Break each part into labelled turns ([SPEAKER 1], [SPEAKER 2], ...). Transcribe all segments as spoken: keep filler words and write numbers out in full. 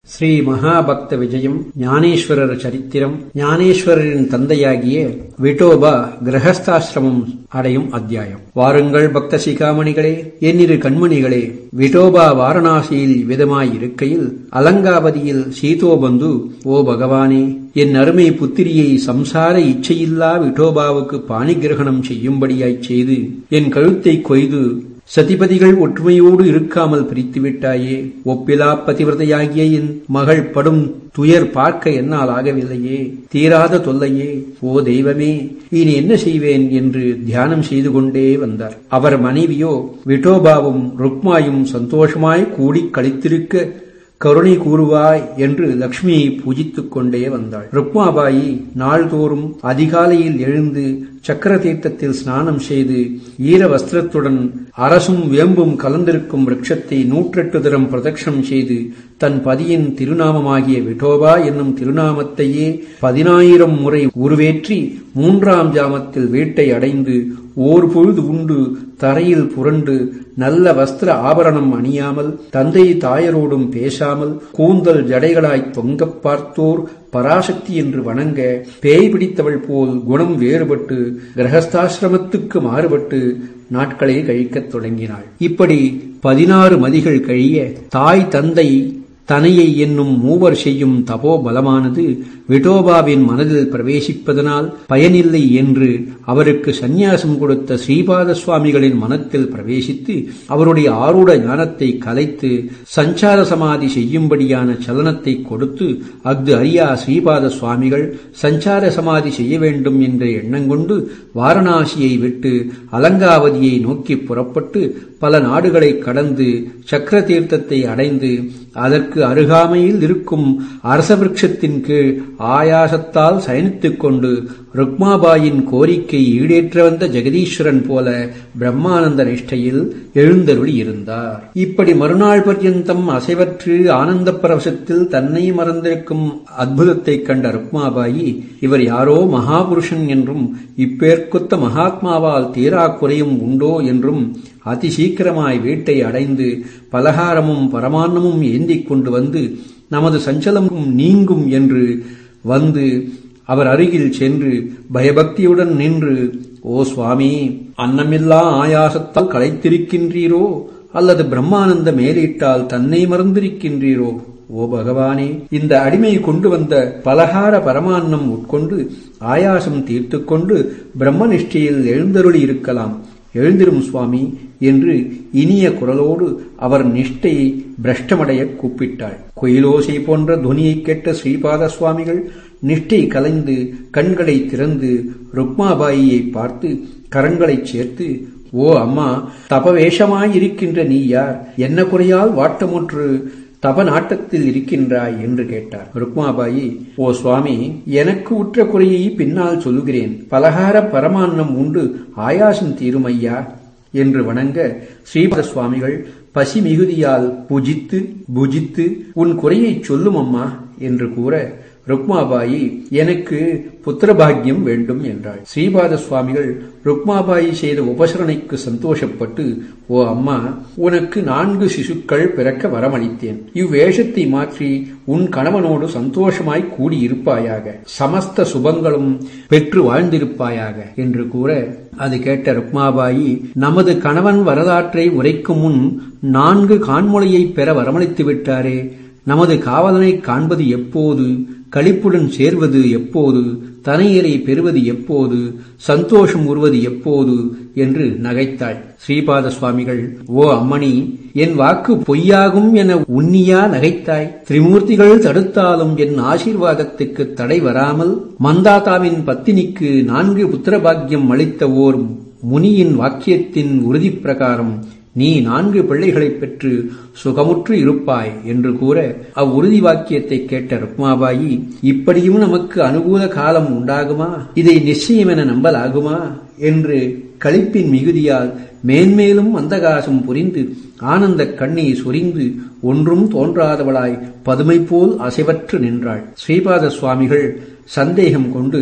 [SPEAKER 1] ஸ்ரீ மகாபக்த விஜயம் ஞானேஸ்வரர் சரித்திரம். ஞானேஸ்வரரின் தந்தையாகிய விட்டோபா கிரகஸ்தாசிரமம் அடையும் அத்தியாயம். வாருங்கள் பக்த சிகாமணிகளே, என்னிரு கண்மணிகளே. விட்டோபா வாரணாசியில் விதமாய் இருக்கையில் அலங்காவதியில் சீதோபந்து, ஓ பகவானே, என் அருமை புத்திரியை சம்சார இச்சையில்லா விட்டோபாவுக்கு பாணிகிரகணம் செய்யும்படியாய்ச் செய்து என் கழுத்தை கொய்து சதிபதிகள் ஒற்றுமையோடு இருக்காமல் பிரித்துவிட்டாயே. ஒப்பிலா பதிவிரதையாகிய என் மகள் படும் துயர் பார்க்க என்னால் ஆகவில்லையே. தீராத தொல்லையே. ஓ தெய்வமே, இனி என்ன செய்வேன் என்று தியானம் செய்து கொண்டே வந்தார். அவர் மனைவியோ விட்டோபாவும் ருக்மாயும் சந்தோஷமாய் கூடி கழித்திருக்க கருணை கூறுவாய் என்று லட்சுமியை பூஜித்துக் கொண்டே வந்தாள். ருக்மாபாயி நாள்தோறும் அதிகாலையில் எழுந்து சக்கர தீர்த்தத்தில் ஸ்நானம் செய்து ஈர வஸ்திரத்துடன் அரசும் வேம்பும் கலந்திருக்கும் விருட்சத்தை நூற்றெட்டு தரம் பிரதட்சணம் செய்து தன் பதியின் திருநாமமாகிய விட்டோபா என்னும் திருநாமத்தையே பதினாயிரம் முறை உருவேற்றி மூன்றாம் ஜாமத்தில் வீட்டை அடைந்து ஓர் பொழுது உண்டு தரையில் புரண்டு நல்ல வஸ்திர ஆபரணம் அணியாமல் தந்தை தாயரோடும் பேசாமல் கூந்தல் ஜடைகளாய் தொங்கப் பார்த்தோர் பராசக்தி என்று வணங்க பேய் பிடித்தவள் போல் குணம் வேறுபட்டு கிரகஸ்தாசிரமத்துக்கு மாறுபட்டு நாட்களை கழிக்கத் தொடங்கினாள். இப்படி பதினாறு மதிகள் கழிய தாய் தந்தை தனையை என்னும் மூவர் செய்யும் தபோ பலமானது விட்டோபாவின் மனதில் பிரவேசிப்பதனால் பயனில்லை என்று அவருக்கு சந்நியாசம் கொடுத்த ஸ்ரீபாத சுவாமிகளின் மனத்தில் பிரவேசித்து அவருடைய ஆரூட ஞானத்தை கலைத்து சஞ்சார சமாதி செய்யும்படியான சலனத்தை கொடுத்து அஃது அறியா ஸ்ரீபாத சுவாமிகள் சஞ்சார சமாதி செய்ய வேண்டும் என்ற எண்ணங்கொண்டு வாரணாசியை விட்டு அலங்காவதியை நோக்கி புறப்பட்டு பல நாடுகளை கடந்து சக்கர தீர்த்தத்தை அடைந்து அதற்கு அருகாமையில் இருக்கும் அரச விருட்சத்தின் கீழ் ஆயாசத்தால் சயனித்துக் கொண்டு ருக்மாபாயின் கோரிக்கை ஈடேற்ற வந்த ஜெகதீஸ்வரன் போல பிரம்மானந்த நிஷ்டையில் எழுந்தருளி இருந்தார். இப்படி மறுநாள் பர்யந்தம் அசைவற்று ஆனந்த பரவசத்தில் தன்னை மறந்திருக்கும் அற்புதத்தை கண்ட ருக்மாபாயி இவர் யாரோ மகாபுருஷன் என்றும் இப்பேற்கொத்த மகாத்மாவால் தீரா குறையும் உண்டோ என்றும் அதிசீக்கிரமாய் வீட்டை அடைந்து பலகாரமும் பரமான்னமும் ஏந்திக் கொண்டு வந்து நமது சஞ்சலமும் நீங்கும் என்று வந்து அவர் அருகில் சென்று பயபக்தியுடன் நின்று, ஓ சுவாமி, அன்னமில்லா ஆயாசத்தால் களைத்திருக்கின்றீரோ அல்லது பிரம்மானந்த மேலீட்டால் தன்னை மறந்திருக்கின்றீரோ? ஓ பகவானே, இந்த அடிமை கொண்டு வந்த பலகார பரமான்னம் உட்கொண்டு ஆயாசம் தீர்த்து கொண்டு பிரம்மனிஷ்டையில் எழுந்தருளி இருக்கலாம். எழுந்திரும் சுவாமி என்று இனிய குரலோடு அவர் நிஷ்டையை பிரஷ்டமடைய கூப்பிட்டாள். குயிலோசை போன்ற துனியை கேட்ட ஸ்ரீபாத சுவாமிகள் நிஷ்டை கலைந்து கண்களை திறந்து ருக்மாபாயியை பார்த்து கரங்களைச் சேர்த்து, ஓ அம்மா, தபவேஷமாயிருக்கின்ற நீ யார்? என்ன குறையால் வாட்டமுற்று தப நாட்டத்தில் இருக்கின்றாய் என்று கேட்டார். ருக்மாபாயி, ஓ சுவாமி, எனக்கு உற்ற குறையை பின்னால் சொல்லுகிறேன். பலகார பரமான்னம் உண்டு ஆயாசம் தீருமையா என்று வணங்க ஸ்ரீபாத சுவாமிகள் பசி மிகுதியால் புஜித்து புஜித்து உன் குறையை சொல்லும் அம்மா என்று கூற ருக்மாபாயி, எனக்கு புத்திரபாகியம் வேண்டும் என்றாள். ஸ்ரீபாத சுவாமிகள் ருக்மாபாயி செய்த உபசரணைக்கு சந்தோஷப்பட்டு, ஓ அம்மா, உனக்கு நான்கு சிசுக்கள் பிறக்க வரமளித்தேன். இவ்வேஷத்தை மாற்றி உன் கணவனோடு சந்தோஷமாய் கூடியிருப்பாயாக, சமஸ்த சுபங்களும் பெற்று வாழ்ந்திருப்பாயாக என்று கூற அது கேட்ட ருக்மாபாயி, நமது கணவன் வரலாற்றை உரைக்கும் முன் நான்கு கான்முளையை பெற வரமளித்து விட்டாரே, நமது காவலனை காண்பது எப்போது? களிப்புடன் சேர்வது எப்போது? தனையரை பெறுவது எப்போது? சந்தோஷம் உறுவது எப்போது என்று நகைத்தாள். ஸ்ரீபாத சுவாமிகள், ஓ அம்மணி, என் வாக்கு பொய்யாகும் என உன்னியா நகைத்தாய்? திரிமூர்த்திகள் தடுத்தாலும் என் ஆசீர்வாதத்துக்கு தடை வராமல் மந்தாதாவின் பத்தினிக்கு நான்கு புத்திரபாக்கியம் அளித்த ஓர் முனியின் வாக்கியத்தின் உறுதி பிரகாரம் நீ நான்கு பிள்ளைகளைப் பெற்று சுகமுற்று இருப்பாய் என்று கூற அவ்வுறுதி வாக்கியத்தை கேட்ட ருக்மாபாயி, இப்படியும் நமக்கு அனுகூல காலம் உண்டாகுமா? இதை நிச்சயம் என நம்பலாகுமா என்று களிப்பின் மிகுதியால் மேன்மேலும் மந்தகாசம் புரிந்து ஆனந்த கண்ணீர் சொரிந்து ஒன்றும் தோன்றாதவளாய் பதுமை போல் அசைவற்று நின்றாள். ஸ்ரீபாத சுவாமிகள் சந்தேகம் கொண்டு,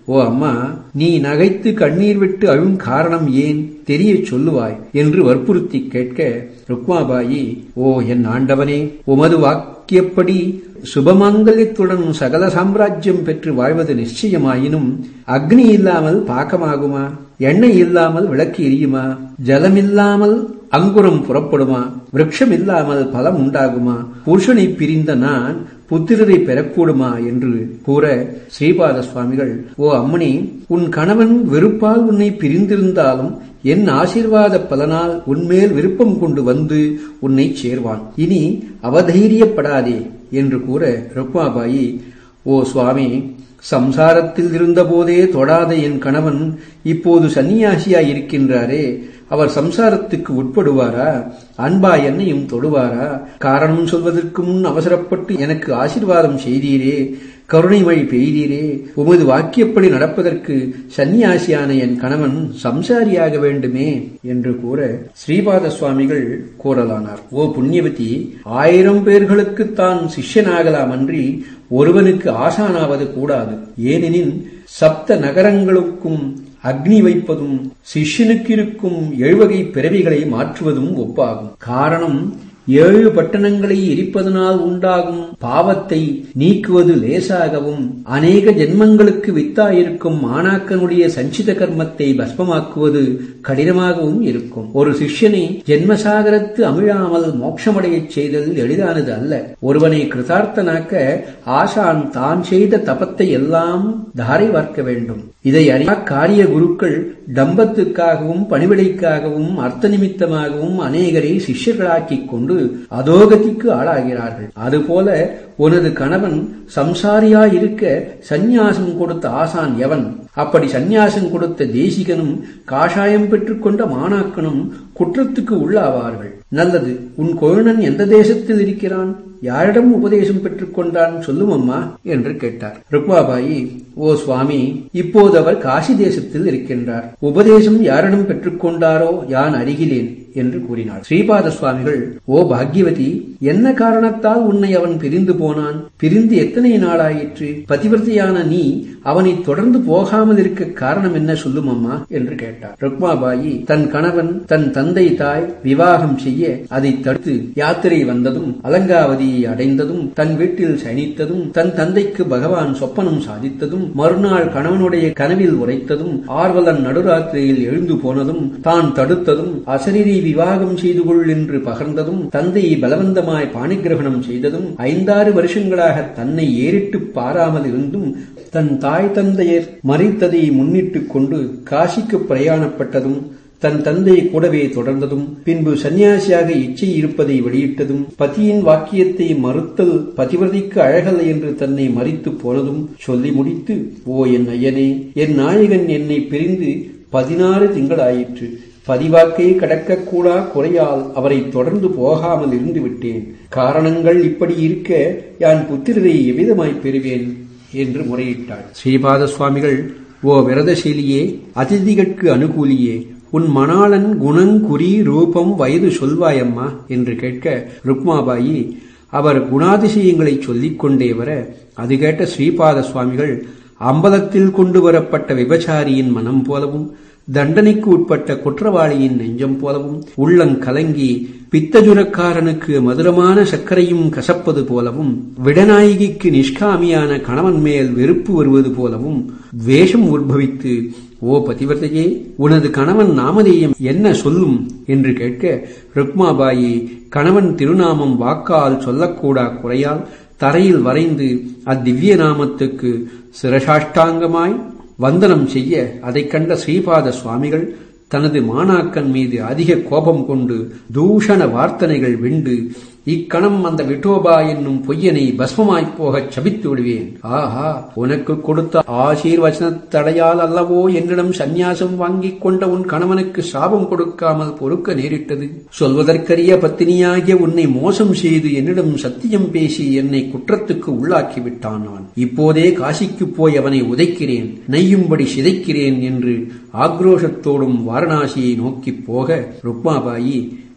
[SPEAKER 1] ஓ அம்மா, நீ நகைத்து கண்ணீர் விட்டு அழும் காரணம் ஏன் தெரிய சொல்லுவாய் என்று வற்புறுத்தி கேட்க, ருக்மாபாயி, ஓ என் ஆண்டவனே, உமது வாக்கியப்படி சுபமாங்கல்யத்துடன் சகல சாம்ராஜ்யம் பெற்று வாழ்வது நிச்சயமாயினும் அக்னி இல்லாமல் பாக்கமாகுமா? எண்ணெய் இல்லாமல் விளக்கு எரியுமா? ஜலமில்லாமல் அங்குரம் புறப்படுமா? விருட்சம் இல்லாமல் பலம் உண்டாகுமா? புருஷனை பிரிந்த நான் புத்திரரை பெறக்கூடுமா என்று கூற, ஸ்ரீபாத சுவாமிகள், ஓ அம்மணி, உன் கணவன் வெறுப்பால் உன்னை பிரிந்திருந்தாலும் என் ஆசீர்வாத பலனால் உன்மேல் விருப்பம் கொண்டு வந்து உன்னை சேர்வான். இனி அவதைரியப்படாதே என்று கூற, ருக்மாபாயி, ஓ சுவாமி, சம்சாரத்தில் இருந்தபோதே தொடாத என் கணவன் இப்போது சன்னியாசியாய் இருக்கின்றாரே, அவர் சம்சாரத்துக்கு உட்படுவாரா? அன்பா என்னையும் தொடுவாரா? காரணம் சொல்வதற்கு முன் அவசரப்பட்டு எனக்கு ஆசீர்வாதம் செய்தீரே, கருணை மழை பெய்தீரே. உமது வாக்கியப்படி நடப்பதற்கு சன்னியாசியான என் கணவன் சம்சாரியாக வேண்டுமே என்று கூற, ஸ்ரீபாத சுவாமிகள் கூறலானார். ஓ புண்ணியவதி, ஆயிரம் பேர்களுக்கு தான் சிஷ்யனாகலாம் அன்றி ஒருவனுக்கு ஆசானாவது கூடாது. ஏனெனில் சப்த நகரங்களுக்கும் அக்னி வைப்பதும் சிஷ்யனுக்கு இருக்கும் எழுவகை பிறவிகளை மாற்றுவதும் ஒப்பாகும். காரணம், ஏழு பட்டணங்களை எரிப்பதனால் உண்டாகும் பாவத்தை நீக்குவது லேசாகவும், அநேக ஜென்மங்களுக்கு வித்தாயிருக்கும் மாணாக்கனுடைய சஞ்சித கர்மத்தை பஸ்மமாக்குவது கடினமாகவும் இருக்கும். ஒரு சிஷ்யனை ஜென்மசாகரத்து அமிழாமல் மோட்சமடையச் செய்தல் எளிதானது அல்ல. ஒருவனை கிருதார்த்தனாக்க ஆசான் தான் செய்த தபத்தை எல்லாம் தாரை வார்க்க வேண்டும். இதை அறியா காரிய குருக்கள் டம்பத்துக்காகவும் பணிவிடைக்காகவும் அர்த்த நிமித்தமாகவும் அநேகரை சிஷ்யர்களாக்கிக் கொண்டு அதோகதிக்கு ஆளாகிறார்கள். அதுபோல உனது கணவன் சம்சாரியாயிருக்க சந்நியாசம் கொடுத்த ஆசான் எவன்? அப்படி சந்நியாசம் கொடுத்த தேசிகனும் காஷாயம் பெற்றுக்கொண்ட மாணாக்கனும் குற்றத்துக்கு உள்ளாவார்கள். நல்லது, உன் கொழுனன் எந்த தேசத்தில் இருக்கிறான்? யாரிடம் உபதேசம் பெற்றுக் கொண்டான்? சொல்லும் அம்மா என்று கேட்டார். ருக்மாபாயி, ஓ சுவாமி, இப்போது அவர் காசி தேசத்தில் இருக்கின்றார். உபதேசம் யாரிடம் பெற்றுக்கொண்டாரோ யான் அறிகிறேன் என்று கூறினார். ஸ்ரீபாத சுவாமிகள், ஓ பாக்யவதி, என்ன காரணத்தால் உன்னை அவன் பிரிந்து போனான்? பிரிந்து எத்தனை நாளாயிற்று? பதிவிரதையான நீ அவனை தொடர்ந்து போகாமல் இருக்க காரணம் என்ன? சொல்லும் அம்மா என்று கேட்டார். ருக்மாபாயி தன் கணவன் தன் தந்தை தாய் விவாகம் செய்ய அதை தடுத்து யாத்திரை வந்ததும், அலங்காவதியை அடைந்ததும், தன் வீட்டில் சயனித்ததும், தன் தந்தைக்கு பகவான் சொப்பனம் சாதித்ததும், மறுநாள் கணவனுடைய கனவில் உரைத்ததும், ஆர்வலன் நடுராத்திரியில் எழுந்து போனதும், தான் தடுத்ததும், அசரீரி விவாகம் செய்து கொள் என்று பகர்ந்ததும், தந்தையை பலவந்தமாய் பாணிகிரகணம் செய்ததும், ஐந்தாறு வருஷங்களாக தன்னை ஏறிட்டு பாராமல் இருந்தும் தன் தாய் தந்தையர் மறித்ததை முன்னிட்டுக் கொண்டு காசிக்கு பிரயாணப்பட்டதும், தன் தந்தை கூடவே தொடர்ந்ததும், பின்பு சன்னியாசியாக இச்சை இருப்பதை வெளியிட்டதும், பதியின் வாக்கியத்தை மறுத்தல் பதிவிரதைக்கு அழகல்ல என்று தன்னை மறித்து போனதும் சொல்லி முடித்து, ஓ என் ஐயனே, என் நாயகன் என்னை பிரிந்து பதினாறு திங்களாயிற்று. பதிவாக்கை கடக்கக்கூடா குறையால் அவரை தொடர்ந்து போகாமல் இருந்து விட்டேன். காரணங்கள் இப்படி இருக்க யான் புத்திரரை எவ்விதமாய் பெறுவேன் என்று முறையிட்டாள். ஸ்ரீபாத சுவாமிகள், ஓ விரதசீலியே, அதிதிகட்கு அனுகூலியே, உன் மணாளன் குணங்குறி ரூபம் வயது சொல்வாயம்மா என்று கேட்க, ருக்மாபாயி அவர் குணாதிசயங்களை சொல்லிக் கொண்டே வர, அது கேட்ட ஸ்ரீபாத சுவாமிகள், அம்பலத்தில் கொண்டு வரப்பட்ட விபச்சாரியின் மனம் போலவும், தண்டனைக்கு உட்பட்ட குற்றவாளியின் நெஞ்சம் போலவும், உள்ளங்கலங்கி பித்தஜுரக்காரனுக்கு மதுரமான சர்க்கரையும் கசப்பது போலவும், விடநாயகிக்கு நிஷ்காமியான கணவன் மேல் வெறுப்பு வருவது போலவும் வேஷம் உற்பவித்து, ஓ பதிவர்த்தையே, உனது கணவன் நாமதேயம் என்ன சொல்லும் என்று கேட்க, ருக்மாபாயி கணவன் திருநாமம் வாக்கால் சொல்லக்கூடா குறையால் தரையில் வரைந்து அத்திவ்ய நாமத்துக்கு சிரசாஷ்டாங்கமாய் வந்தனம் செய்ய, அதைக் கண்ட ஸ்ரீபாத சுவாமிகள் தனது மாணாக்கன் மீது அதிக கோபம் கொண்டு தூஷண வார்த்தனைகள் விண்டு, இக்கணம் அந்த விட்டோபா என்னும் பொய்யனை பஸ்மமாய்ப் போகச் சபித்து விடுவேன். ஆஹா, உனக்கு கொடுத்த ஆசீர்வச்சனத்தடையால் அல்லவோ என்னிடம் சந்நியாசம் வாங்கிக் கொண்ட உன் கணவனுக்கு சாபம் கொடுக்காமல் பொறுக்க நேரிட்டது. சொல்வதற்கரிய பத்தினியாகிய உன்னை மோசம் செய்து என்னிடம் சத்தியம் பேசி என்னை குற்றத்துக்கு உள்ளாக்கி விட்டான். நான் இப்போதே காசிக்குப் போய் அவனை உதைக்கிறேன், நெய்யும்படி சிதைக்கிறேன் என்று ஆக்ரோஷத்தோடும் வாரணாசியை நோக்கிப் போக, ருக்மாபாயி,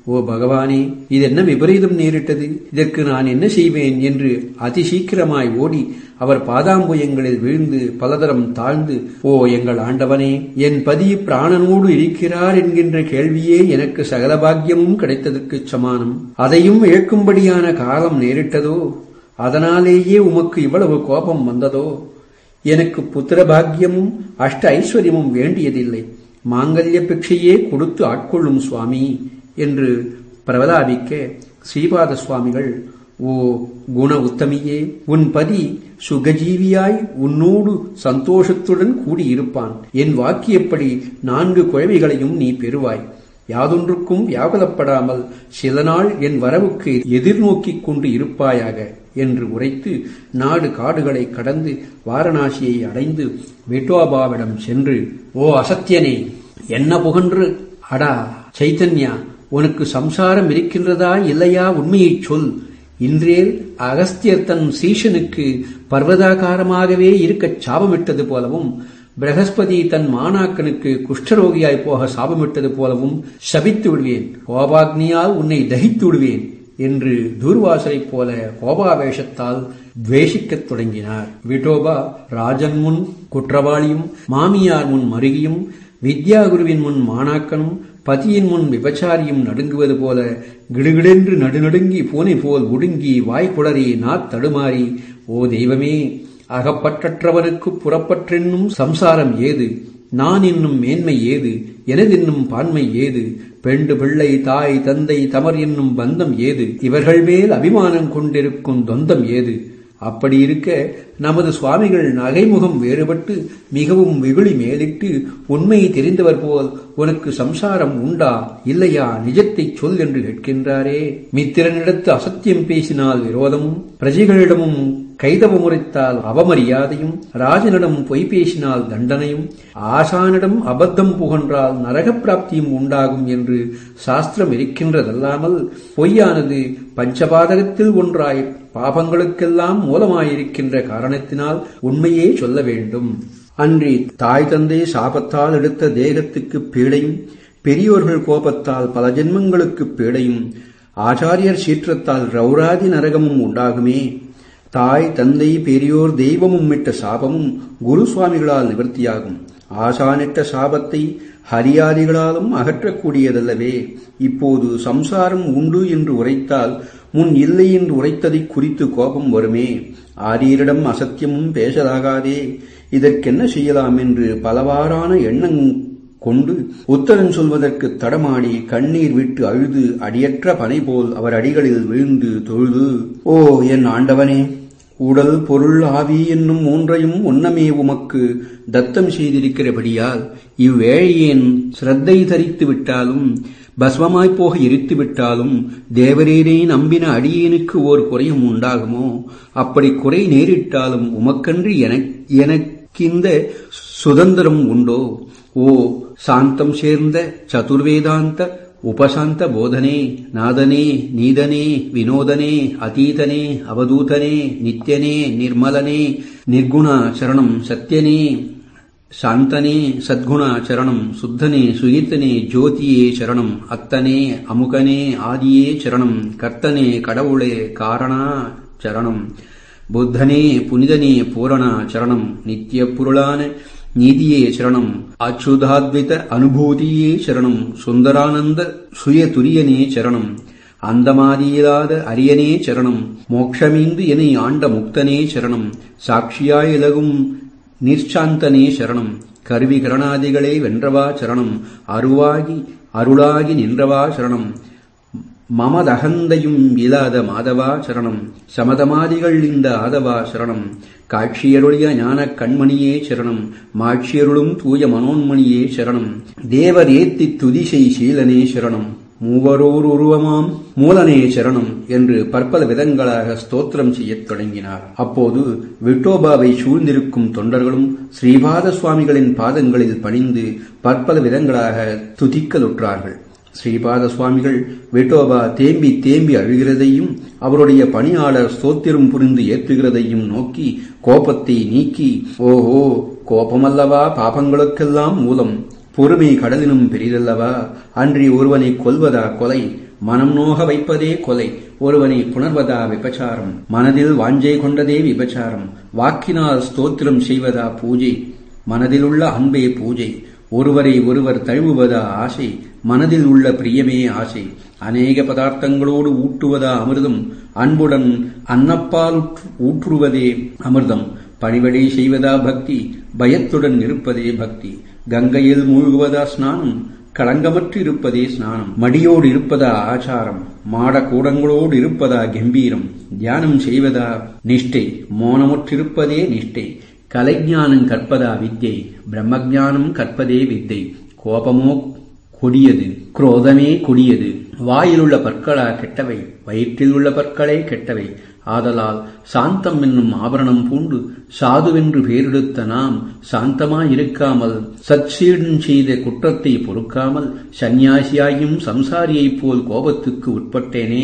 [SPEAKER 1] ஓ பகவானே, இதென்ன விபரீதம் நேரிட்டது? இதற்கு நான் என்ன செய்வேன் என்று அதிசீக்கிரமாய் ஓடி அவர் பாதாம்புயங்களில் வீழ்ந்து பலதரம் தாழ்ந்து, ஓ எங்கள் ஆண்டவனே, என் பதி பிராணனோடு இருக்கிறார் என்கின்ற கேள்வியே எனக்கு சகல பாக்கியமும் கிடைத்ததற்குச் சமானம். அதையும் இழக்கும்படியான காலம் நேரிட்டதோ? அதனாலேயே உமக்கு இவ்வளவு கோபம் வந்ததோ? எனக்கு புத்திர பாக்கியமும் அஷ்ட ஐஸ்வர்யமும் வேண்டியதில்லை, மாங்கல்ய பிக்ஷையே கொடுத்து ஆட்கொள்ளும் சுவாமி என்று பிரபலாபிக்க ஸ்ரீபாத சுவாமிகள், ஓ குண உத்தமியே, உன் பதி சுகஜீவியாய் உன்னோடு சந்தோஷத்துடன் கூடியிருப்பான். என் வாக்கியப்படி நான்கு குழவிகளையும் நீ பெறுவாய். யாதொன்றுக்கும் வியாபலப்படாமல் சில நாள் என் வரவுக்கு எதிர்நோக்கிக் கொண்டு இருப்பாயாக என்று உரைத்து நாடு காடுகளை கடந்து வாரணாசியை அடைந்து விட்டோபாவிடம் சென்று, ஓ அசத்தியனே, என்ன புகன்று? அடா சைத்தன்யா, உனக்கு சம்சாரம் இருக்கின்றதா இல்லையா? உண்மையைச் சொல். இன்றேல் அகஸ்தியர் தன் சீஷனுக்கு பர்வதாகாரமாகவே இருக்கச் சாபமிட்டது போலவும், பிரகஸ்பதி தன் மாணாக்கனுக்கு குஷ்டரோகியாய் போக சாபமிட்டது போலவும் சபித்து விடுவேன். கோபாக்னியால் உன்னை தகித்து விடுவேன் என்று தூர்வாசரைப் போல கோபாவேஷத்தால் துவேஷிக்கத் தொடங்கினார். விட்டோபா ராஜன் முன் குற்றவாளியும், மாமியார் முன் மருகியும், வித்யாகுருவின் முன் மாணாக்கனும், பதியின் முன் விபச்சாரியும் நடுங்குவது போல கிடுகிடென்று நடுநடுங்கி பூனை போல் ஒடுங்கி வாய்க்குளறி நாத்தடுமாறி, ஓ தெய்வமே, அகப்பற்றவனுக்கு புறப்பற்றென்னும் சம்சாரம் ஏது? நான் என்னும் மேன்மை ஏது? எனதென்னும் பான்மை ஏது? பெண்டு பிள்ளை தாய் தந்தை தமர் என்னும் பந்தம் ஏது? இவர்கள் மேல் அபிமானம் கொண்டிருக்கும் தொந்தம் ஏது? அப்படி இருக்க நமது சுவாமிகள் நகைமுகம் வேறுபட்டு மிகவும் வெகுளி மேலிட்டு, உண்மை தெரிந்தவர் போல், உனக்கு சம்சாரம் உண்டா இல்லையா, நிஜத்தை சொல் என்று கேட்கின்றாரே. மித்திரனிடத்து அசத்தியம் பேசினால் விரோதமும், பிரஜைகளிடமும் கைதவ முறைத்தால் அவமரியாதையும், ராஜனிடம் பொய் பேசினால் தண்டனையும், ஆசானிடம் அபத்தம் புகன்றால் நரகப் பிராப்தியும் உண்டாகும் என்று சாஸ்திரம் இருக்கின்றதல்லாமல், பொய்யானது பஞ்சபாதகத்தில் ஒன்றாய் பாபங்களுக்கெல்லாம் மூலமாயிருக்கின்ற காரணத்தினால் உண்மையே சொல்ல வேண்டும். அன்றி தாய் தந்தை சாபத்தால் எடுத்த தேகத்துக்கு பீடையும், பெரியோர்கள் கோபத்தால் பல ஜென்மங்களுக்கு பீடையும், ஆச்சாரியர் சீற்றத்தால் ரௌராதி நரகமும் உண்டாகுமே. தாய் தந்தை பெரியோர் தெய்வமும் இட்ட சாபமும் குரு சுவாமிகளால் நிவர்த்தியாகும். ஆசானிட்ட சாபத்தை ஹரியாதிகளாலும் அகற்றக்கூடியதல்லவே. இப்போது சம்சாரம் உண்டு என்று உரைத்தால் முன் இல்லை என்று உரைத்ததை குறித்து கோபம் வருமே. ஆரியரிடம் அசத்தியமும் பேசலாகாதே, இதற்கென்ன செய்யலாம் என்று பலவாறான எண்ணம் கொண்டு உத்தரன் சொல்வதற்கு தடமாடி கண்ணீர் விட்டு அழுது அடியற்ற பனை போல் அவர் அடிகளில் விழுந்து தொழுது, ஓ என் ஆண்டவனே, உடல் பொருள் ஆவி என்னும் மூன்றையும் உன்னமே உமக்கு தத்தம் செய்திருக்கிறபடியால் இவ்வேழையேன் சிரத்தை தரித்து விட்டாலும் பஸ்வமாய்ப்போக எரித்து விட்டாலும் தேவரீரே நம்பின அடியேனுக்கு ஓர் குறையும் உண்டாகுமோ? அப்படி குறை நேரிட்டாலும் உமக்கன்று எனக்கிந்த சுதந்திரம் உண்டோ? ஓ சாந்தம் சேர்ந்த சதுர்வேதாந்த உபசாந்த போதனே, நாதனே, நீதனே, வினோதனே, அதீதனே, அவதூதனே, நித்யனே, நிர்மலனே, நிர்குண சரணம், சத்யனே, சாந்தனே, சத்குண சரணம், சுத்தனே, சுகீர்த்தனே, ஜோதியே சரணம், அத்தனே, அமுகனே, ஆதியே சரணம், கர்த்தனே, கடவுளே, காரணா சரணம், புத்தனே, புனிதனே, பூரண சரணம், நித்திய புருளான நீதியே சரணம், அச்சுதாத்வித அனுபூதியே சரணம், சுந்தரானந்த சுயதுரியனே சரணம், அந்தமாதியிலாத அரியனே சரணம், மோட்சமீந்து என ஆண்ட முக்தனே சரணம், சாட்சியாய் இலகும் நிர்சாந்தனே சரணம், கருவி கரணாதிகளை வென்றவா சரணம், அருவாகி அருளாகி நின்றவா சரணம், மமதகந்தையும் இல்லாத மாதவா சரணம், சமதமாதிகள் இந்த ஆதவா சரணம், காட்சியருளிய ஞான கண்மணியே சரணம், மாட்சியருளும் தூய மனோன்மணியே சரணம், தேவர் ஏத்தி துதிசை சீலனே சரணம், மூவரோர் உருவமாம் மூலனே சரணம் என்று பற்பல விதங்களாக ஸ்தோத்திரம் செய்யத் தொடங்கினார். அப்போது விட்டோபாவை சூழ்ந்திருக்கும் தொண்டர்களும் ஸ்ரீபாத சுவாமிகளின் பாதங்களில் பணிந்து பற்பல விதங்களாக துதிக்கலுற்றார்கள். ஸ்ரீபாத சுவாமிகள் விட்டோபா தேம்பி தேம்பி அழுகிறதையும் அவருடைய பணியாளர் ஸ்தோத்திரம் புரிந்து ஏற்றுகிறதையும் நோக்கி கோபத்தை நீக்கி, ஓஹோ, கோபமல்லவா பாபங்களுக்கெல்லாம் மூலம், பொறுமை கடலினும் பெரிதல்லவா, அன்றி ஒருவனை கொல்வதா கொலை, மனம் நோக வைப்பதே கொலை. ஒருவனை புணர்வதா விபச்சாரம். மனதில் வாஞ்சை கொண்டதே விபச்சாரம். வாக்கினால் ஸ்தோத்திரம் செய்வதா பூஜை. மனதிலுள்ள அன்பே பூஜை. ஒருவரை ஒருவர் தழுவுவதா ஆசை. மனதில் உள்ள பிரியமே ஆசை. அநேக பதார்த்தங்களோடு ஊட்டுவதா அமிர்தம். அன்புடன் அன்னப்பால் ஊற்றுவதே அமிர்தம். பணிவடை செய்வதா பக்தி. பயத்துடன் இருப்பதே பக்தி. கங்கையில் மூழ்குவதா ஸ்நானம். களங்கமற்று இருப்பதே ஸ்நானம். மடியோடு இருப்பதா ஆச்சாரம். மாட கூடங்களோடு இருப்பதா கம்பீரம். தியானம் செய்வதா நிஷ்டை. மோனமுற்றிருப்பதே நிஷ்டை. கலைஞானம் கற்பதா வித்யை. பிரம்மஜானம் கற்பதே வித்தை. கோபமோ கொடியது, குரோதமே கொடியது. வாயிலுள்ள பற்களா கெட்டவை, வயிற்றில் உள்ள பற்களே கெட்டவை. ஆதலால் சாந்தம் என்னும் ஆபரணம் பூண்டு சாதுவென்று பேரெடுத்த நாம் சாந்தமாயிருக்காமல் சத்சீடன் செய்த குற்றத்தை பொறுக்காமல் சந்நியாசியாயும் சம்சாரியைப் போல் கோபத்துக்கு உட்பட்டேனே,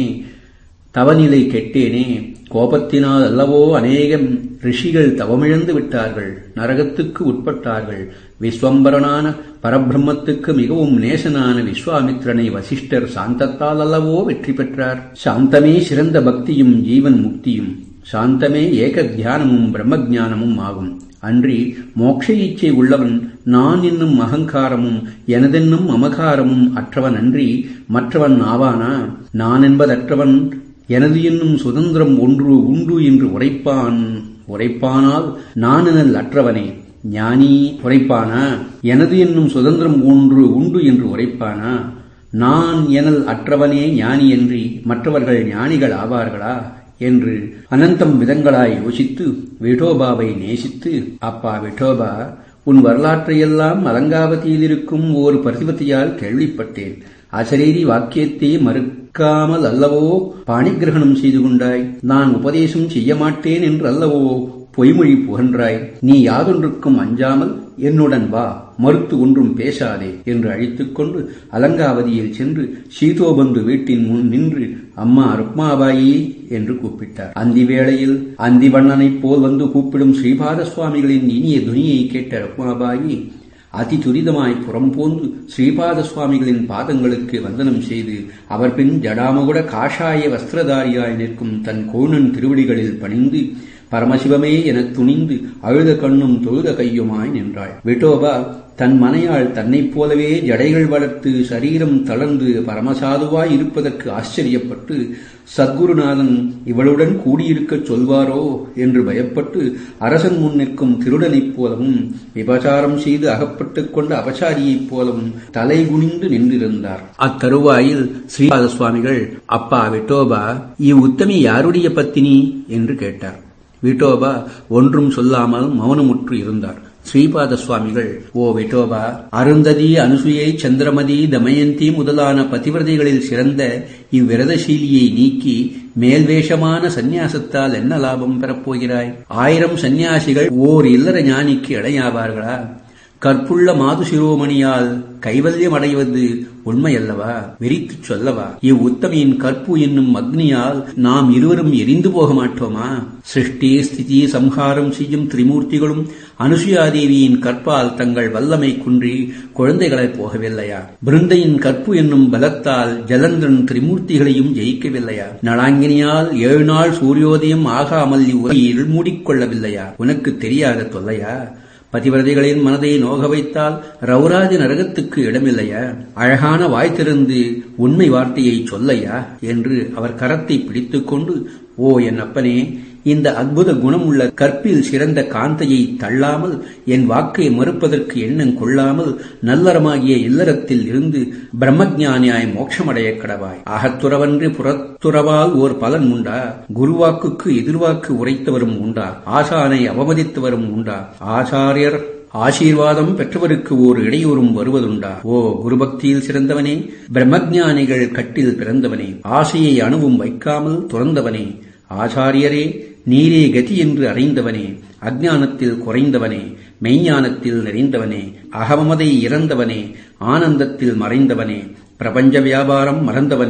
[SPEAKER 1] தவநிலை கெட்டேனே. கோபத்தினால் அல்லவோ அநேகம் ரிஷிகள் தவமிழந்து விட்டார்கள், நரகத்துக்கு உட்பட்டார்கள். விஸ்வம்பரனான பரபிரம்மத்துக்கு மிகவும் நேசனான விஸ்வாமித்திரனை வசிஷ்டர் சாந்தத்தால் அல்லவோ வெற்றி பெற்றார். சாந்தமே சிறந்த பக்தியும் ஜீவன் முக்தியும். சாந்தமே ஏக தியானமும் பிரம்மஜானமும் ஆகும். அன்றி மோட்ச இச்சை உள்ளவன் நான் என்னும் அகங்காரமும் எனதென்னும் மமகாரமும் அற்றவன் அன்றி மற்றவன் ஆவானா? நான் என்பதற்றவன் எனது என்னும் சுதந்திரம் ஒன்று உண்டு என்று உரைப்பான். உரைப்பானால் நான் எனல் அற்றவனே ஞானி உரைப்பானா? எனது என்னும் சுதந்திரம் ஒன்று உண்டு என்று உரைப்பானா? நான் எனல் அற்றவனே ஞானி என்று மற்றவர்கள் ஞானிகள் ஆவார்களா என்று அனந்தம் விதங்களாய் யோசித்து விட்டோபாவை நேசித்து, அப்பா விட்டோபா, உன் வரலாற்றையெல்லாம் அலங்காவதியில் இருக்கும் ஓர் பதிபதியால் கேள்விப்பட்டேன். அசரீரி வாக்கியத்தை மறுக்காமல் அல்லவோ பாணிகிரகணம் செய்து கொண்டாய். நான் உபதேசம் செய்ய மாட்டேன் என்று அல்லவோ பொய்மொழி புகன்றாய். நீ யாதொன்றுக்கும் அஞ்சாமல் என்னுடன் வா, மறுத்து ஒன்றும் பேசாதே என்று அழைத்துக் கொண்டு அலங்காவதியில் சென்று சீதோபந்து வீட்டின் முன் நின்று அம்மா ருக்மாபாயி என்று கூப்பிட்டார். அந்தி வேளையில் அந்திவண்ணனைப் போல் வந்து கூப்பிடும் ஸ்ரீபாத சுவாமிகளின் இனிய துனியை கேட்ட ருக்மாபாயி அதி துரிதமாய் புறம்போந்து ஸ்ரீபாத சுவாமிகளின் பாதங்களுக்கு வந்தனம் செய்து அவர் பின் ஜடாமகுட காஷாய வஸ்திரதாரியாய் நிற்கும் தன் கோணன் திருவடிகளில் பணிந்து பரமசிவமே எனத் துணிந்து அழுத கண்ணும் தொழுத கையுமாய் நின்றாள். விட்டோபா தன் மனையாள் தன்னைப் போலவே ஜடைகள் வளர்த்து சரீரம் தளர்ந்து பரமசாதுவாய் இருப்பதற்கு ஆச்சரியப்பட்டு சத்குருநாதன் இவளுடன் கூடியிருக்கச் சொல்வாரோ என்று பயப்பட்டு அரசன் முன் நிற்கும் திருடனைப் போலவும் விபச்சாரம் செய்து அகப்பட்டுக் கொண்ட அபசாரியைப் போலவும் தலை குனிந்து நின்றிருந்தார். அத்தருவாயில் ஸ்ரீபாத சுவாமிகள், அப்பா விட்டோபா, இவ்வுத்தமி யாருடைய பத்தினி என்று கேட்டார். விட்டோபா ஒன்றும் சொல்லாமல் மௌனமுற்று இருந்தார். ஸ்ரீபாத சுவாமிகள், ஓ விட்டோபா, அருந்ததி, அனுசுயை, சந்திரமதி, தமயந்தி முதலான பதிவிரதைகளில் சிறந்த இவ்விரதசீலியை நீக்கி மேல்வேஷமான சந்நியாசத்தால் என்ன லாபம் பெறப்போகிறாய்? ஆயிரம் சந்நியாசிகள் ஓர் இல்லற ஞானிக்கு இடையாவார்களா? கற்புள்ள மாது சிரோமணியால் கைவல்யம் அடைவது உண்மையல்லவா? வெறித்துச் சொல்லவா? இவ்வுத்தமியின் கற்பு என்னும் அக்னியால் நாம் இருவரும் எரிந்து போக மாட்டோமா? சிருஷ்டி ஸ்திதி சம்ஹாரம் செய்யும் திரிமூர்த்திகளும் அனுசுயாதேவியின் கற்பால் தங்கள் வல்லமை குன்றி குழந்தைகளைப் போகவில்லையா? பிருந்தையின் கற்பு என்னும் பலத்தால் ஜலந்திரன் திரிமூர்த்திகளையும் ஜெயிக்கவில்லையா? நளாங்கினியால் ஏழு நாள் சூரியோதயம் ஆகாமல் இவ்வுரையில் மூடிக்கொள்ளவில்லையா? உனக்கு தெரியாத தொல்லையா? பதிவிரதைகளின் மனதை நோக வைத்தால் ரவுராஜ நரகத்துக்கு இடமில்லையா? அழகான வாய் திறந்து உண்மை வார்த்தையை சொல்லையா என்று அவர் கரத்தை பிடித்துக் கொண்டு, ஓ என் அப்பனே, இந்த அற்புத குணமுள்ள கற்பில் சிறந்த காந்தையை தள்ளாமல் என் வாக்கை மறுப்பதற்கு எண்ணம் கொள்ளாமல் நல்லறமாகிய இல்லறத்தில் இருந்து பிரம்மஜானியாய் மோட்சமடைய கடவாய். அகத்துறவன்றி புறத்துறவால் ஓர் பலன் உண்டா? குருவாக்குக்கு எதிர்வாக்கு உரைத்தவரும் உண்டா? ஆசானை அவமதித்தவரும் உண்டா? ஆச்சாரியர் ஆசீர்வாதம் பெற்றவருக்கு ஓர் இடையூறும் வருவதுண்டா? ஓ குருபக்தியில் சிறந்தவனே, பிரம்மஜானிகள் கட்டில் பிறந்தவனே, ஆசையை அணுவும் வைக்காமல் துறந்தவனே, ஆச்சாரியரே, நீரே கதி என்று அறிந்தவனே, அஞ்ஞானத்தில் குறைந்தவனே, மெய்ஞானத்தில் நிறைந்தவனே, அகமமதை இறந்தவனே, ஆனந்தத்தில் மறைந்தவனே, பிரபஞ்ச வியாபாரம் மறந்தவனே,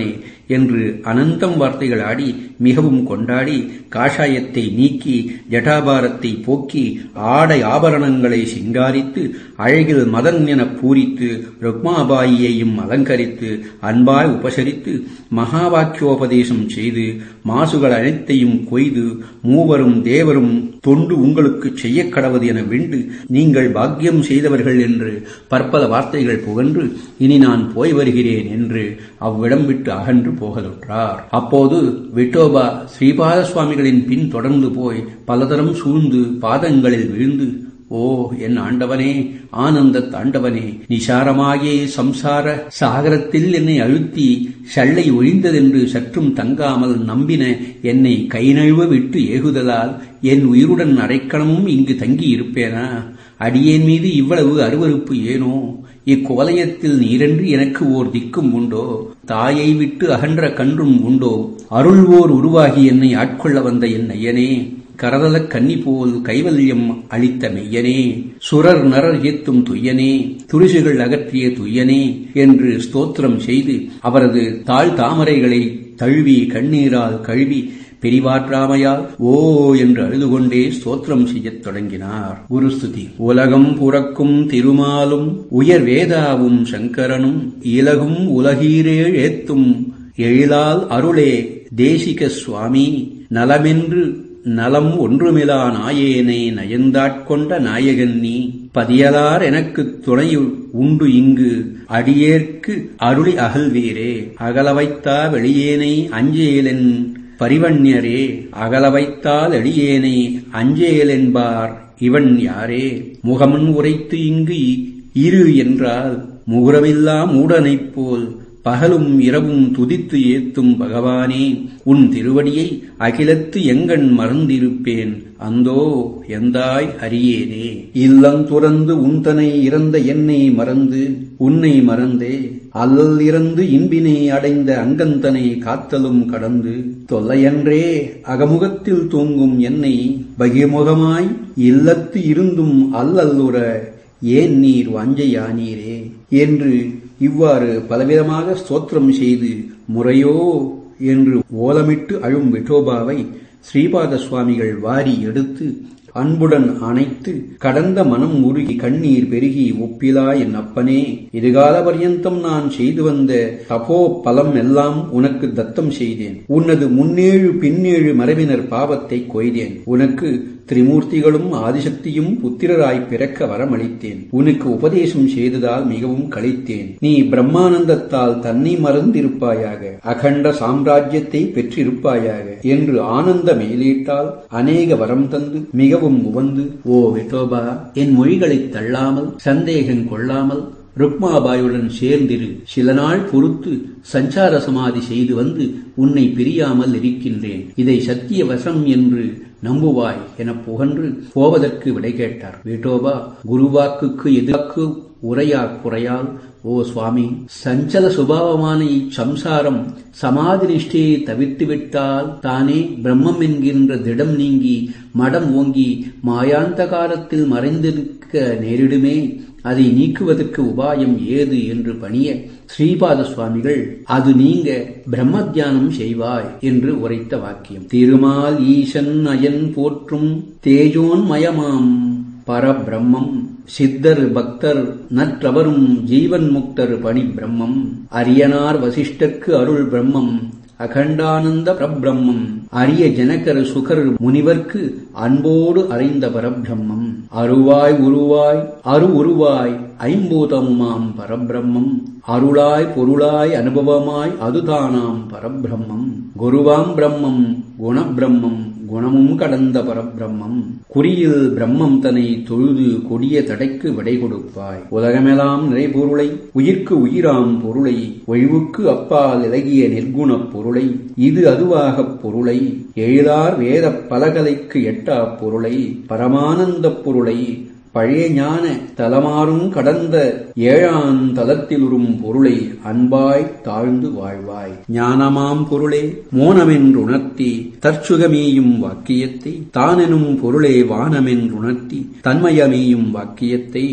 [SPEAKER 1] என்று அனந்தம் வார்த்தைகள் ஆடி மிகவும் கொண்டாடி காஷாயத்தை நீக்கி ஜடாபாரத்தை போக்கி ஆடை ஆபரணங்களை சிங்காரித்து அழகில் மதன் என பூரித்து ருக்மாபாயியையும் அலங்கரித்து அன்பாய் உபசரித்து மகாவாக்கியோபதேசம் செய்து மாசுகள் அனைத்தையும் கொய்து மூவரும் தேவரும் தொண்டு உங்களுக்கு செய்ய கடவது என விண்டு நீங்கள் பாக்கியம் செய்தவர்கள் என்று பற்பல வார்த்தைகள் புகன்று இனி நான் போய் வருகிறேன் என்று அவ்விடம் விட்டு அகன்று போகலுற்றார். அப்போது விட்டோபா ஸ்ரீபாத சுவாமிகளின் பின் தொடர்ந்து போய் பலதரம் சூழ்ந்து பாதங்களில் விழுந்து, ஓ என் ஆண்டவனே, ஆனந்த தாண்டவனே, நிசாரமாகிய சம்சார சாகரத்தில் என்னை அழுத்தி சள்ளை ஒழிந்ததென்று சற்றும் தங்காமல் நம்பின என்னை கை நழுவ விட்டு ஏகுதலால் என் உயிருடன் அரைக்கணமும் இங்கு தங்கி இருப்பேனா? அடியேன் மீது இவ்வளவு அருவருப்பு ஏனோ? இக்குவலயத்தில் நீரென்று எனக்கு ஓர் திக்கும் உண்டோ? தாயை விட்டு அகன்ற கன்றும் உண்டோ? அருள்வோர் உருவாகி என்னை ஆட்கொள்ள வந்த என் ஐயனே, கரதலக் கன்னி போல் கைவல்யம் அளித்த மெய்யனே, சுரர் நரர் ஏத்தும் துய்யனே, துரிசுகள் அகற்றிய துய்யனே என்று ஸ்தோத்திரம் செய்து அவரது தாழ் தாமரைகளை தழுவி கண்ணீரால் கழுவி பிரிவாற்றாமையால் ஓ என்று அழுது கொண்டே ஸ்தோத்திரம் செய்யத் தொடங்கினார். குருஸ்துதி. உலகம் புறக்கும் திருமாலும் உயர் வேதாவும் சங்கரனும் இலகும் உலகீரேழ் ஏத்தும் எழிலால் அருளே தேசிக சுவாமி, நலமென்று நலம் ஒன்றுமிலா நாயேனை நயந்தாட்கொண்ட நாயகன் நீ, பதியலார் எனக்குத் துணை உண்டு இங்கு அடியேற்கு அருளி அகல்வீரே, அகல வைத்தா வெளியேனை அஞ்சேலென் பரிவண்யரே, அகல வைத்தால் எளியேனை அஞ்சேலென்பார் இவன் யாரே, முகமன் உரைத்து இங்கு இரு என்றால் முகுரமில்லா மூடனைப் போல் பகலும் இரவும் துதித்து ஏத்தும் பகவானே, உன் திருவடியை அகிலத்து எங்கண் மறந்திருப்பேன் அந்தோ எந்தாய் அறியேனே. இல்லம் துறந்து உன்தனை இறந்த என்னை மறந்து உன்னை மறந்தே அல்லல் இறந்து இன்பினை அடைந்த அங்கந்தனை காத்தலும் கடந்து தொல்லையன்றே அகமுகத்தில் தூங்கும் என்னை பகிர்முகமாய் இல்லத்து இருந்தும் அல்லல்லுற ஏன் நீர் வாஞ்சையானீரே என்று இவ்வாறு பலவிதமாக ஸ்தோத்திரம் செய்து முறையோ என்று ஓலமிட்டு அழும் விட்டோபாவை ஸ்ரீபாத சுவாமிகள் வாரி எடுத்து அன்புடன் அணைத்து கடந்த மனம் உருகி கண்ணீர் பெருகி ஒப்பிலா என் அப்பனே, இதுகால பர்யந்தம் நான் செய்து வந்த தபோ பலம் எல்லாம் உனக்கு தத்தம் செய்தேன். உனது முன்னேழு பின்னேழு மரபினர் பாவத்தை கொய்தேன். உனக்கு திரிமூர்த்திகளும் ஆதிசக்தியும் புத்திரராய் பிறக்க வரமளித்தேன். உனக்கு உபதேசம் செய்ததால் மிகவும் கழித்தேன். நீ பிரம்மானந்தத்தால் தன்னை மறந்திருப்பாயாக, அகண்ட சாம்ராஜ்யத்தை பெற்றிருப்பாயாக என்று ஆனந்த மேலீட்டால் அநேக வரம் தந்து மிகவும் உவந்து, ஓ விட்டோபா, என் மொழிகளைத் தள்ளாமல் சந்தேகம் கொள்ளாமல் ருக்மாபாயுடன் சேர்ந்திரு. சில நாள் பொறுத்து சஞ்சார சமாதி செய்து வந்து உன்னை பிரியாமல் இருக்கின்றேன். இதை சத்திய வசம் என்று நம்புவாய் என புகன்று போவதற்கு விடை கேட்டார். விட்டோபா குருவாக்குக்கு எதிர்க்கு உரையா குறையால், ஓ சுவாமி, சஞ்சல சுபாவமான இச்சம்சாரம் சமாதி நிஷ்டையை தவிர்த்துவிட்டால் தானே பிரம்மம் என்கின்ற திடம் நீங்கி மடம் ஓங்கி மாயாந்தகாரத்தில் மறைந்திருக்க நேரிடுமே. அதை நீக்குவதற்கு உபாயம் ஏது என்று பணிய ஸ்ரீபாத சுவாமிகள் அது நீங்க பிரம்ம தியானம் செய்வாய் என்று உரைத்த வாக்கியம். திருமால் ஈசன் அயன் போற்றும் தேஜோன்மயமாம் பரபிரம்மம், சித்தர் பக்தர் நற்றவரும் ஜீவன் முக்தர் பணி பிரம்மம், அரியனார் வசிஷ்டர்க்கு அருள் பிரம்மம் அகண்டானந்த பரபிரம்மம், அரிய ஜனகர் சுகர் முனிவர்க்கு அன்போடு அறைந்த பரபிரம்மம், அருவாய் உருவாய் அரு உருவாய் ஐம்பூதமுமாம் பரபிரம்மம், அருளாய் பொருளாய் அனுபவமாய் அதுதானாம் பரபிரம்மம், குருவாம் பிரம்மம் குணபிரம்மம் குணமும் கடந்த பரபிரம்மம், குறியில் பிரம்மம் தன்னை தொழுது கொடிய தடைக்கு விடை கொடுப்பாய். உலகமெல்லாம் நிறைபொருளை உயிர்க்கு உயிராம் பொருளை ஒழிவுக்கு அப்பால் இலகிய நிர்குணப் பொருளை இது அதுவாகப் பொருளை எழிலார் வேத பலகலைக்கு எட்டா பொருளை பரமானந்தப் பொருளை பழைய ஞான தலமாறும் கடந்த ஏழாம் தலத்திலுறும் பொருளை அன்பாய் தாழ்ந்து வாழ்வாய். ஞானமாம் பொருளே மோனமென்றுணர்த்தி தற்சுகமேயும் வாக்கியத்தை தானெனும் பொருளே வானமென்றுணர்த்தி தன்மயமேயும் வாக்கியத்தை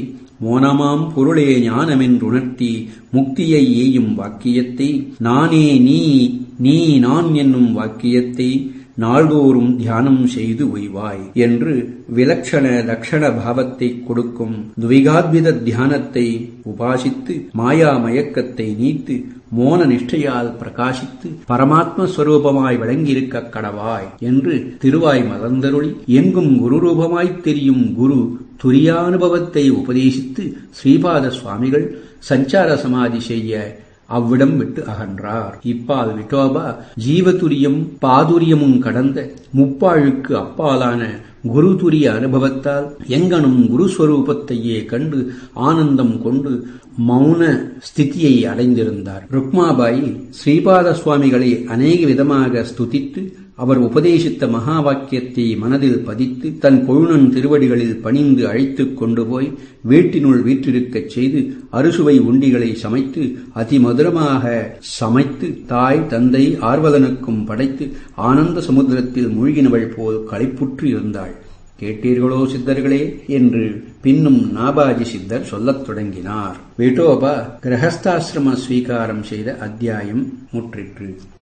[SPEAKER 1] மோனமாம் பொருளே ஞானமென்றுணர்த்தி முக்தியை ஏயும் வாக்கியத்தை நானே நீ நீ நான் என்னும் வாக்கியத்தை நாள்தோறும் தியானம் செய்து உய்வாய் என்று விலட்சண லட்சண பாவத்தை கொடுக்கும் துவிகாத்வித தியானத்தை உபாசித்து மாயா மயக்கத்தை நீத்து மோன நிஷ்டையால் பிரகாசித்து பரமாத்ம ஸ்வரூபமாய் விளங்கியிருக்க கடவாய் என்று திருவாய் மலர்ந்தருளி எங்கும் குரு ரூபமாய்த் தெரியும் குரு துரியானுபவத்தை உபதேசித்து ஸ்ரீபாத சுவாமிகள் சஞ்சார சமாதி செய்ய அவ்விடம் விட்டு அகன்றார். இப்பால் விட்டோபா ஜீவதுரியம் பாதுரியமும் கடந்த முப்பாழுக்கு அப்பாலான குருதுரிய அனுபவத்தால் எங்கனும் குருஸ்வரூபத்தையே கண்டு ஆனந்தம் கொண்டு மௌன ஸ்திதியை அடைந்திருந்தார். ருக்மாபாயி ஸ்ரீபாத சுவாமிகளை அநேக விதமாக ஸ்துதித்து அவர் உபதேசித்த மகா வாக்கியத்தை மனதில் பதித்து தன் கொழுநன் திருவடிகளில் பணிந்து அழைத்துக் கொண்டு போய் வீட்டினுள் வீற்றிருக்கச் செய்து அறுசுவை உண்டிகளை சமைத்து அதிமதுரமாக சமைத்து தாய் தந்தை ஆர்வலனுக்கும் படைத்து ஆனந்த சமுத்திரத்தில் மூழ்கினவள் போல் களிப்புற்று இருந்தாள். கேட்டீர்களோ சித்தர்களே என்று பின்னும் நாபாஜி சித்தர் சொல்லத் தொடங்கினார். விட்டோபா கிரகஸ்தாசிரம ஸ்வீகாரம் செய்த அத்தியாயம் முற்றிற்று.